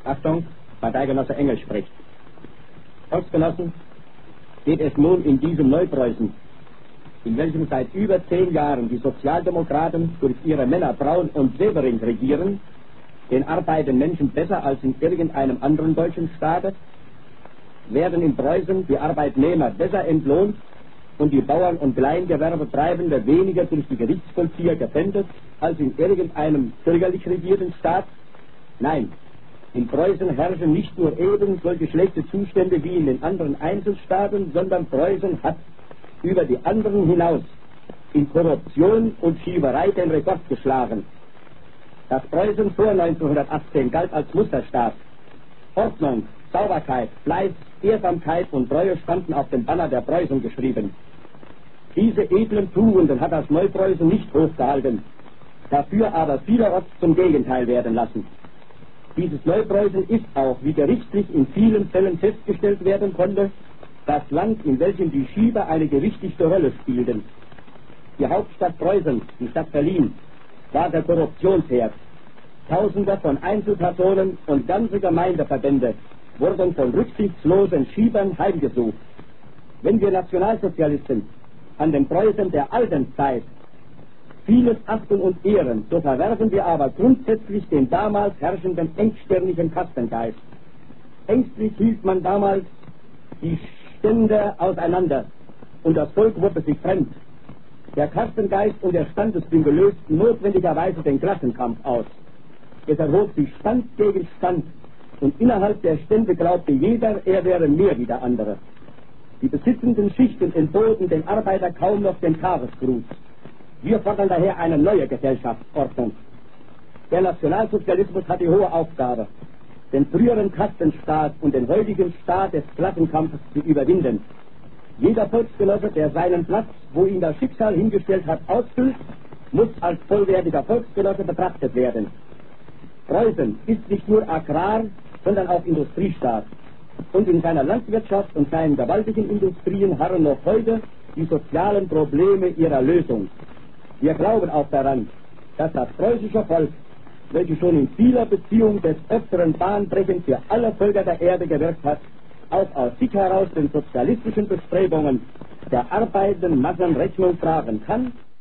Achtung, Parteigenosse Engel spricht. Volksgenossen, geht es nun in diesem Neupreußen, in welchem seit über 10 Jahren die Sozialdemokraten durch ihre Männer Braun und Severing regieren, den arbeitenden Menschen besser als in irgendeinem anderen deutschen Staate? Werden in Preußen die Arbeitnehmer besser entlohnt und die Bauern und Kleingewerbetreibende weniger durch die Gerichtsvollzieher gefändet als in irgendeinem bürgerlich regierten Staat? Nein, in Preußen herrschen nicht nur eben solche schlechte Zustände wie in den anderen Einzelstaaten, sondern Preußen hat über die anderen hinaus in Korruption und Schieberei den Rekord geschlagen. Das Preußen vor 1918 galt als Musterstaat. Ordnung, Sauberkeit, Fleiß, Ehrsamkeit und Treue standen auf dem Banner der Preußen geschrieben. Diese edlen Tugenden hat das Neupreußen nicht hochgehalten, dafür aber vielerorts zum Gegenteil werden lassen. Dieses Neupreußen ist auch, wie gerichtlich in vielen Fällen festgestellt werden konnte, das Land, in welchem die Schieber eine gewichtigste Rolle spielten. Die Hauptstadt Preußens, die Stadt Berlin, war der Korruptionsherd. Tausende von Einzelpersonen und ganze Gemeindeverbände wurden von rücksichtslosen Schiebern heimgesucht. Wenn wir Nationalsozialisten an den Preußen der alten Zeit vieles achten und ehren, so verwerfen wir aber grundsätzlich den damals herrschenden engstirnigen Kastengeist. Ängstlich hielt man damals die Stände auseinander und das Volk wurde sich fremd. Der Kastengeist und der Standesdünkel lösten notwendigerweise den Klassenkampf aus. Es erhob sich Stand gegen Stand und innerhalb der Stände glaubte jeder, er wäre mehr wie der andere. Die besitzenden Schichten entboten den Arbeiter kaum noch den Tagesgruß. Wir fordern daher eine neue Gesellschaftsordnung. Der Nationalsozialismus hat die hohe Aufgabe, den früheren Kastenstaat und den heutigen Staat des Klassenkampfes zu überwinden. Jeder Volksgenosse, der seinen Platz, wo ihn das Schicksal hingestellt hat, ausfüllt, muss als vollwertiger Volksgenosse betrachtet werden. Preußen ist nicht nur Agrar, sondern auch Industriestaat. Und in seiner Landwirtschaft und seinen gewaltigen Industrien harren noch heute die sozialen Probleme ihrer Lösung. Wir glauben auch daran, dass das preußische Volk, welches schon in vieler Beziehung des Öfteren bahnbrechend für alle Völker der Erde gewirkt hat, auch aus sich heraus den sozialistischen Bestrebungen der arbeitenden Massen Rechnung tragen kann